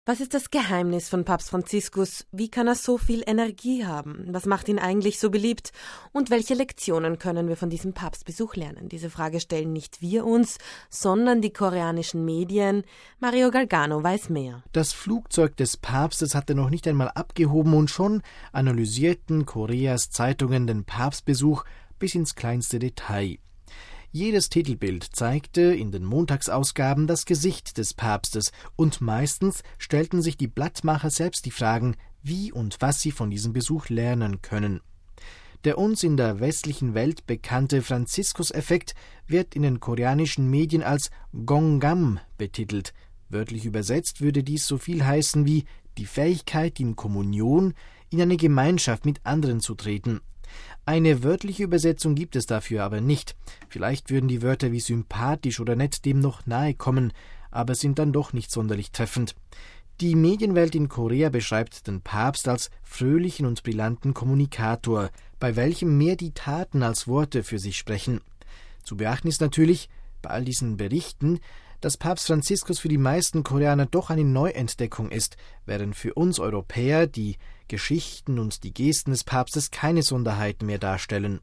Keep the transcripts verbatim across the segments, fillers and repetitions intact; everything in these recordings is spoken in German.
Was ist das Geheimnis von Papst Franziskus? Wie kann er so viel Energie haben? Was macht ihn eigentlich so beliebt? Und welche Lektionen können wir von diesem Papstbesuch lernen? Diese Frage stellen nicht wir uns, sondern die koreanischen Medien. Mario Galgano weiß mehr. Das Flugzeug des Papstes hatte noch nicht einmal abgehoben und schon analysierten Koreas Zeitungen den Papstbesuch bis ins kleinste Detail. Jedes Titelbild zeigte in den Montagsausgaben das Gesicht des Papstes und meistens stellten sich die Blattmacher selbst die Fragen, wie und was sie von diesem Besuch lernen können. Der uns in der westlichen Welt bekannte Franziskus-Effekt wird in den koreanischen Medien als Gongam betitelt. Wörtlich übersetzt würde dies so viel heißen wie die Fähigkeit, in Kommunion, in eine Gemeinschaft mit anderen zu treten. Eine wörtliche Übersetzung gibt es dafür aber nicht. Vielleicht würden die Wörter wie sympathisch oder nett dem noch nahe kommen, aber sind dann doch nicht sonderlich treffend. Die Medienwelt in Korea beschreibt den Papst als fröhlichen und brillanten Kommunikator, bei welchem mehr die Taten als Worte für sich sprechen. Zu beachten ist natürlich, bei all diesen Berichten, dass Papst Franziskus für die meisten Koreaner doch eine Neuentdeckung ist, während für uns Europäer die Geschichten und die Gesten des Papstes keine Sonderheiten mehr darstellen.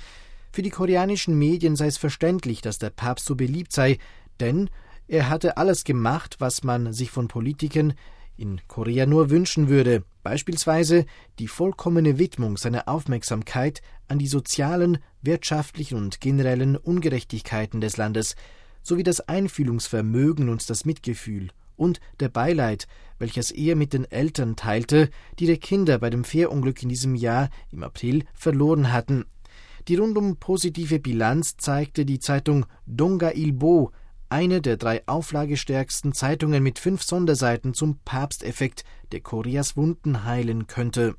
Für die koreanischen Medien sei es verständlich, dass der Papst so beliebt sei, denn er hatte alles gemacht, was man sich von Politikern in Korea nur wünschen würde, beispielsweise die vollkommene Widmung seiner Aufmerksamkeit an die sozialen, wirtschaftlichen und generellen Ungerechtigkeiten des Landes, sowie das Einfühlungsvermögen und das Mitgefühl und der Beileid, welches er mit den Eltern teilte, die ihre Kinder bei dem Fährunglück in diesem Jahr im April verloren hatten. Die rundum positive Bilanz zeigte die Zeitung Donga-ilbo, eine der drei auflagestärksten Zeitungen mit fünf Sonderseiten zum Papsteffekt, der Koreas Wunden heilen könnte.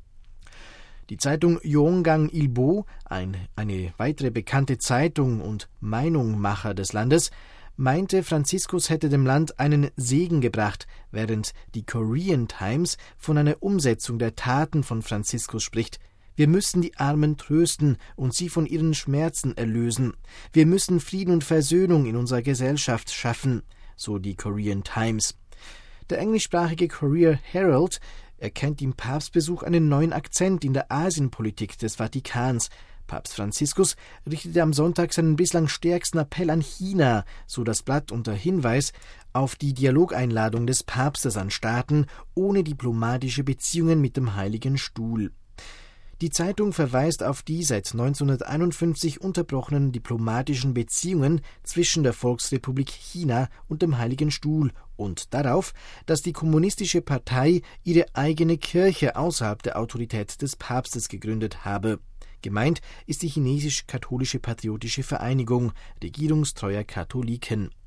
Die Zeitung Yongang-ilbo, ein, eine weitere bekannte Zeitung und Meinungmacher des Landes, meinte, Franziskus hätte dem Land einen Segen gebracht, während die Korean Times von einer Umsetzung der Taten von Franziskus spricht. Wir müssen die Armen trösten und sie von ihren Schmerzen erlösen. Wir müssen Frieden und Versöhnung in unserer Gesellschaft schaffen, so die Korean Times. Der englischsprachige Courier Herald erkennt im Papstbesuch einen neuen Akzent in der Asienpolitik des Vatikans. Papst Franziskus richtete am Sonntag seinen bislang stärksten Appell an China, so das Blatt unter Hinweis auf die Dialogeinladung des Papstes an Staaten ohne diplomatische Beziehungen mit dem Heiligen Stuhl. Die Zeitung verweist auf die seit neunzehnhunderteinundfünfzig unterbrochenen diplomatischen Beziehungen zwischen der Volksrepublik China und dem Heiligen Stuhl und darauf, dass die Kommunistische Partei ihre eigene Kirche außerhalb der Autorität des Papstes gegründet habe. Gemeint ist die Chinesisch-Katholische Patriotische Vereinigung regierungstreuer Katholiken.